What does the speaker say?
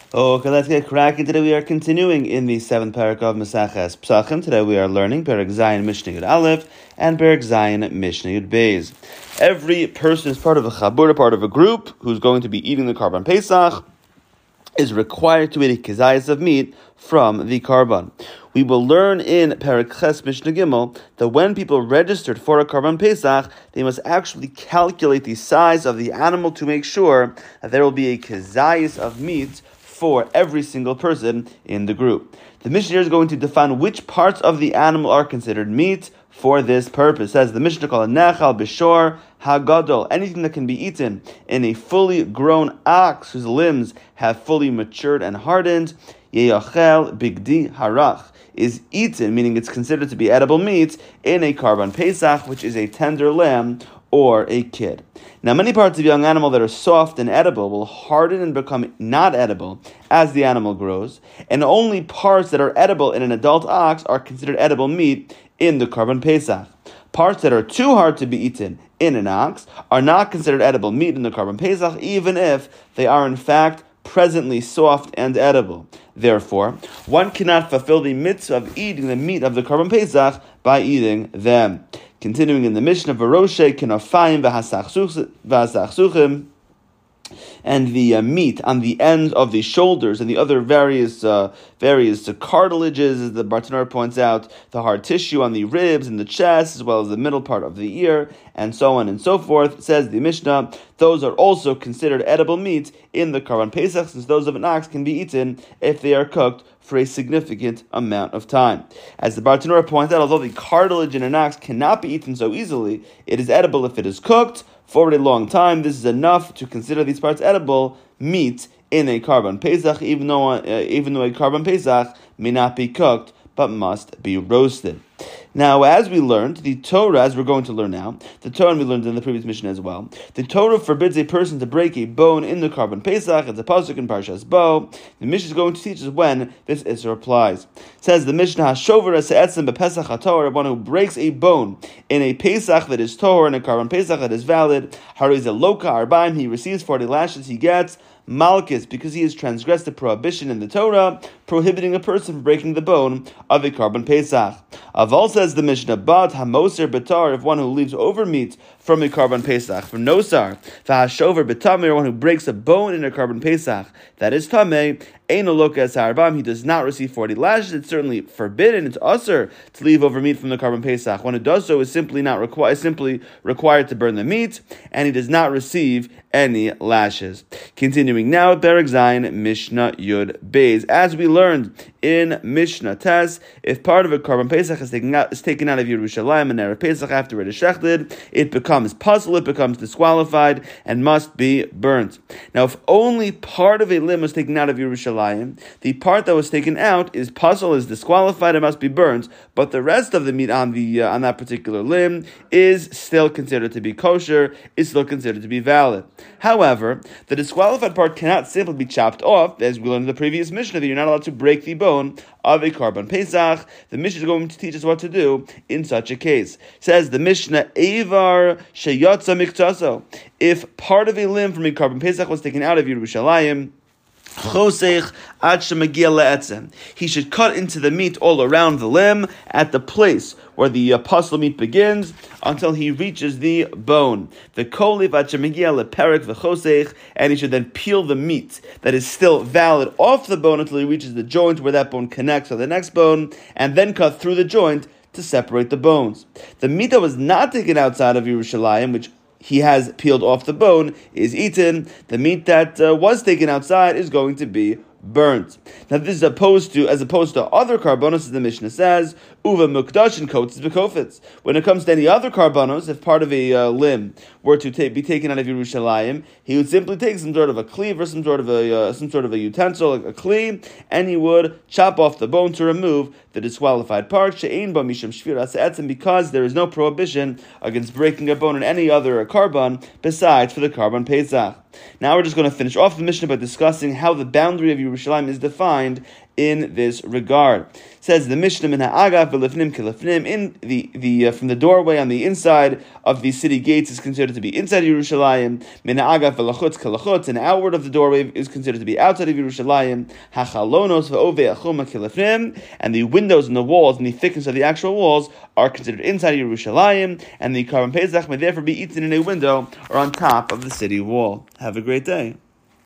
Okay, let's get cracking. Today we are continuing in the 7th parak of Maseches Pesachim. Today we are learning Perek Zayin Mishnah Yud Aleph and Perek Zayin Mishnah Yud Beis. Every person is part of a chabura, part of a group, who's going to be eating the Karban Pesach, is required to eat a kezayis of meat from the Karban. We will learn in Perek Ches Mishnah Gimel that when people registered for a Karban Pesach, they must actually calculate the size of the animal to make sure that there will be a kezayis of meat for every single person in the group. The Mishnah is going to define which parts of the animal are considered meat for this purpose. It says the Mishnah called Nechal Bishor Hagadol, anything that can be eaten in a fully grown ox whose limbs have fully matured and hardened, Yeyachel Bigdi Harach, is eaten, meaning it's considered to be edible meat, in a Karban Pesach, which is a tender lamb or a kid. Now, many parts of a young animal that are soft and edible will harden and become not edible as the animal grows, and only parts that are edible in an adult ox are considered edible meat in the Karban Pesach. Parts that are too hard to be eaten in an ox are not considered edible meat in the Karban Pesach, even if they are in fact presently soft and edible. Therefore, one cannot fulfill the mitzvah of eating the meat of the Karban Pesach by eating them. Continuing in the Mishnah, V'roshe kinafayim v'hasachsuchim, and the meat on the ends of the shoulders and the other various cartilages, as the Bartanura points out, the hard tissue on the ribs and the chest, as well as the middle part of the ear, and so on and so forth. Says the Mishnah, those are also considered edible meat in the Karban Pesach, since those of an ox can be eaten if they are cooked for a significant amount of time. As the Bartanura points out, although the cartilage in an ox cannot be eaten so easily, it is edible if it is cooked for a long time. This is enough to consider these parts edible meat in a Karban Pesach, even though a Karban Pesach may not be cooked but must be roasted. Now, as we learned, the Torah, as we're going to learn now, the Torah, and we learned in the previous mission as well, the Torah forbids a person to break a bone in the Karban Pesach. It's a pasuk in Parshas Bo. The Mishnah is going to teach us when this Isser applies. It says the Mishnah, Hashover Ese'etzem bePesach HaTorah, one who breaks a bone in a Pesach that is Torah, in a Karban Pesach that is valid, Hariz Loka Arbaim, he receives 40 lashes, he gets Malchus, because he has transgressed the prohibition in the Torah, prohibiting a person from breaking the bone of a Karban Pesach. Aval, says the Mishnah, but Hamoser Betar, if one who leaves over meat from a Karban Pesach, from Nosar, V'hashover Betameh, one who breaks a bone in a Karban Pesach, that is Tameh, Eino Loka Es HaArbam, he does not receive 40 lashes. It's certainly forbidden, it's usher to leave over meat from the Karban Pesach. One who does so is simply required to burn the meat, and he does not receive any lashes. Continuing now at Perek Zayin Mishnah Yud Beis. As we learned in Mishnah Tes, if part of a Karban Pesach is taken out of Yerushalayim and Erev Pesach after it is shechted, it becomes puzzle, it becomes disqualified, and must be burnt. Now, if only part of a limb was taken out of Yerushalayim, the part that was taken out is puzzle, is disqualified, it must be burnt, but the rest of the meat on that particular limb is still considered to be kosher, is still considered to be valid. However, the disqualified part cannot simply be chopped off, as we learned in the previous Mishnah, that you're not allowed to break the bone of a Karban Pesach. The Mishnah is going to teach us what to do in such a case. It says the Mishnah, Eivar sheyatza miktaso, if part of a limb from a Karban Pesach was taken out of Yerushalayim, he should cut into the meat all around the limb at the place where the puzzle meat begins until he reaches the bone. And he should then peel the meat that is still valid off the bone until he reaches the joint where that bone connects to the next bone, and then cut through the joint to separate the bones. The meat that was not taken outside of Yerushalayim, which he has peeled off the bone, is eaten. The meat that was taken outside is going to be burnt. Now, this is opposed to other karbanos, as the Mishnah says, uva mukdash and kotes bekofetz. When it comes to any other karbanos, if part of a limb were to be taken out of Yerushalayim, he would simply take some sort of a cleaver, some sort of a utensil, like a kli, and he would chop off the bone to remove the disqualified part. She'ein ba misham shviras etzem, because there is no prohibition against breaking a bone in any other karban besides for the Karban Pesach. Now we're just going to finish off the Mishnah by discussing how the boundary of Yerushalayim is defined in this regard. Says the Mishnah in Ha'agav v'lifnim kilifnim, in the from the doorway on the inside of the city gates is considered to be inside Yerushalayim. Min Ha'agav v'lachutz kilachutz, and outward of the doorway is considered to be outside of Yerushalayim. Hachalonos v'ovei achuma kilifnim, and the windows and the walls and the thickness of the actual walls are considered inside Yerushalayim, and the Karban Pesach may therefore be eaten in a window or on top of the city wall. Have a great day.